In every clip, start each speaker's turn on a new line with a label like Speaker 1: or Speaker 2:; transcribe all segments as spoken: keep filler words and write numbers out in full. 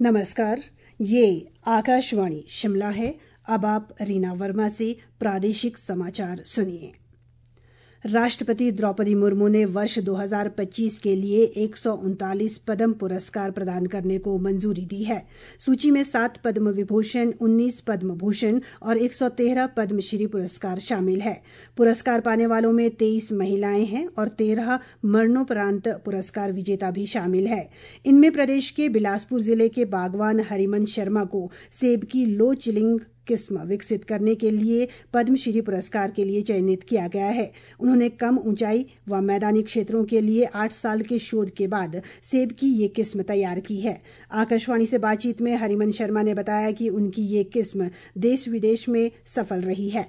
Speaker 1: नमस्कार, ये आकाशवाणी शिमला है। अब आप रीना वर्मा से प्रादेशिक समाचार सुनिए। राष्ट्रपति द्रौपदी मुर्मू ने वर्ष दो हज़ार पच्चीस के लिए एक सौ उनतालीस पद्म पुरस्कार प्रदान करने को मंजूरी दी है। सूची में सात पद्म विभूषण, उन्नीस पद्म भूषण और एक सौ तेरह पद्मश्री पुरस्कार शामिल है। पुरस्कार पाने वालों में तेईस महिलाएं हैं और तेरह मरणोपरांत पुरस्कार विजेता भी शामिल है। इनमें प्रदेश के बिलासपुर जिले के बागवान हरिमन शर्मा को सेब की लो चिलिंग किस्म विकसित करने के लिए पद्मश्री पुरस्कार के लिए चयनित किया गया है। उन्होंने कम ऊंचाई व मैदानी क्षेत्रों के लिए आठ साल के शोध के बाद सेब की ये किस्म तैयार की है। आकाशवाणी से बातचीत में हरिमन शर्मा ने बताया कि उनकी ये किस्म देश विदेश में सफल रही है।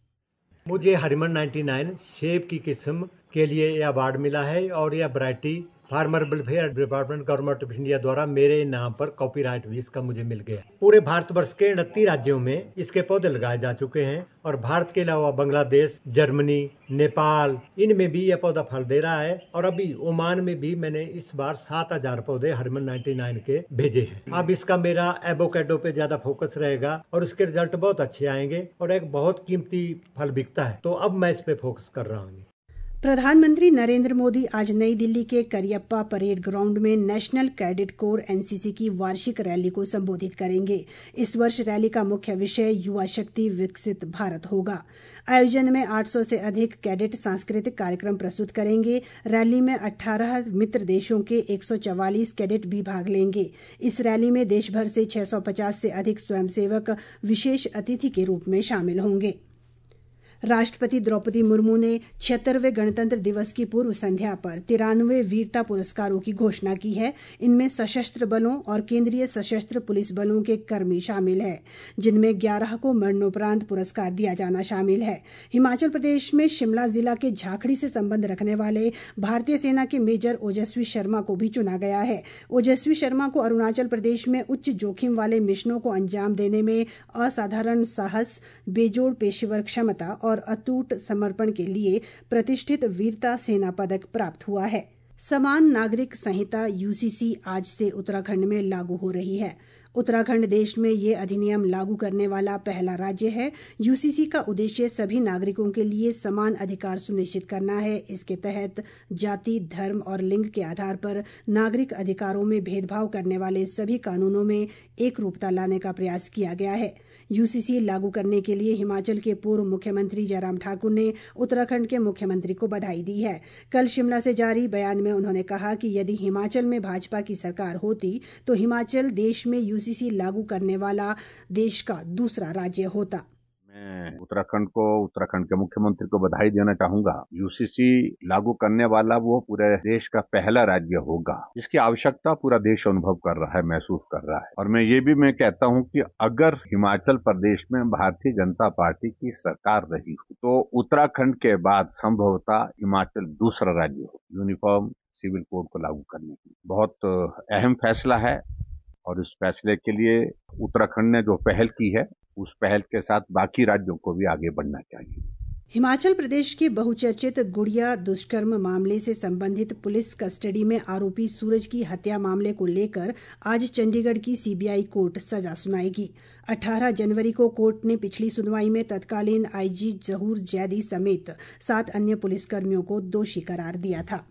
Speaker 2: मुझे हरिमन निन्यानवे सेब की किस्म के लिए यह अवार्ड मिला है और यह variety farmer welfare department government of India द्वारा मेरे नाम पर कॉपीराइट भी इसका मुझे मिल गया। पूरे भारतवर्ष के उनतीस राज्यों में इसके पौधे लगाए जा चुके हैं और भारत के अलावा बांग्लादेश, जर्मनी, नेपाल, इनमें भी यह पौधा फल दे रहा है। और अभी ओमान में भी मैंने इस बार सात हजार पौधे हरिमन निन्यानवे के भेजे हैं। अब इसका मेरा एवोकेडो पे ज्यादा फोकस रहेगा और उसके रिजल्ट बहुत अच्छे आएंगे और एक बहुत कीमती फल बिकता है, तो अब मैं इस पे फोकस कर रहा हूँ।
Speaker 1: प्रधानमंत्री नरेंद्र मोदी आज नई दिल्ली के करियप्पा परेड ग्राउंड में नेशनल कैडेट कोर एनसीसी की वार्षिक रैली को संबोधित करेंगे। इस वर्ष रैली का मुख्य विषय युवा शक्ति विकसित भारत होगा। आयोजन में आठ सौ से अधिक कैडेट सांस्कृतिक कार्यक्रम प्रस्तुत करेंगे। रैली में अठारह मित्र देशों के एक सौ चवालीस कैडेट भी भाग लेंगे। इस रैली में देश भर से छह सौ पचास से अधिक स्वयंसेवक विशेष अतिथि के रूप में शामिल होंगे। राष्ट्रपति द्रौपदी मुर्मू ने छिहत्तरवें गणतंत्र दिवस की पूर्व संध्या पर तिरानवे वीरता पुरस्कारों की घोषणा की है। इनमें सशस्त्र बलों और केंद्रीय सशस्त्र पुलिस बलों के कर्मी शामिल हैं, जिनमें ग्यारह को मरणोपरांत पुरस्कार दिया जाना शामिल है। हिमाचल प्रदेश में शिमला जिला के झाकड़ी से संबंध रखने वाले भारतीय सेना के मेजर ओजस्वी शर्मा को भी चुना गया है। ओजस्वी शर्मा को अरुणाचल प्रदेश में उच्च जोखिम वाले मिशनों को अंजाम देने में असाधारण साहस, बेजोड़ पेशेवर क्षमता और और अटूट समर्पण के लिए प्रतिष्ठित वीरता सेना पदक प्राप्त हुआ है। समान नागरिक संहिता यूसीसी आज से उत्तराखंड में लागू हो रही है। उत्तराखंड देश में ये अधिनियम लागू करने वाला पहला राज्य है। यूसीसी का उद्देश्य सभी नागरिकों के लिए समान अधिकार सुनिश्चित करना है। इसके तहत जाति, धर्म और लिंग के आधार पर नागरिक अधिकारों में भेदभाव करने वाले सभी कानूनों में एक रूपता लाने का प्रयास किया गया है। यूसीसी लागू करने के लिए हिमाचल के पूर्व मुख्यमंत्री जयराम ठाकुर ने उत्तराखंड के मुख्यमंत्री को बधाई दी है। कल शिमला से जारी बयान में उन्होंने कहा कि यदि हिमाचल में भाजपा की सरकार होती तो हिमाचल देश में यूसीसी लागू करने वाला देश का दूसरा राज्य होता।
Speaker 3: मैं उत्तराखंड को, उत्तराखंड के मुख्यमंत्री को बधाई देना चाहूंगा। यूसीसी लागू करने वाला वो पूरे देश का पहला राज्य होगा। इसकी आवश्यकता पूरा देश अनुभव कर रहा है, महसूस कर रहा है। और मैं ये भी मैं कहता हूं कि अगर हिमाचल प्रदेश में भारतीय जनता पार्टी की सरकार रही हो तो उत्तराखंड के बाद संभवतः हिमाचल दूसरा राज्य हो यूनिफॉर्म सिविल कोड को लागू करने की। बहुत अहम फैसला है और इस फैसले के लिए उत्तराखंड ने जो पहल की है उस पहल के साथ बाकी राज्यों को भी आगे बढ़ना चाहिए।
Speaker 1: हिमाचल प्रदेश के बहुचर्चित गुड़िया दुष्कर्म मामले से संबंधित पुलिस कस्टडी में आरोपी सूरज की हत्या मामले को लेकर आज चंडीगढ़ की सीबीआई कोर्ट सजा सुनाएगी। अठारह जनवरी को कोर्ट ने पिछली सुनवाई में तत्कालीन आईजी जहूर जैदी समेत सात अन्य पुलिसकर्मियों को दोषी करार दिया था।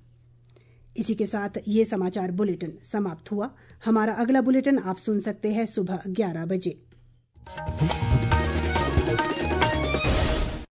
Speaker 1: इसी के साथ ये समाचार बुलेटिन समाप्त हुआ। हमारा अगला बुलेटिन आप सुन सकते हैं सुबह ग्यारह बजे।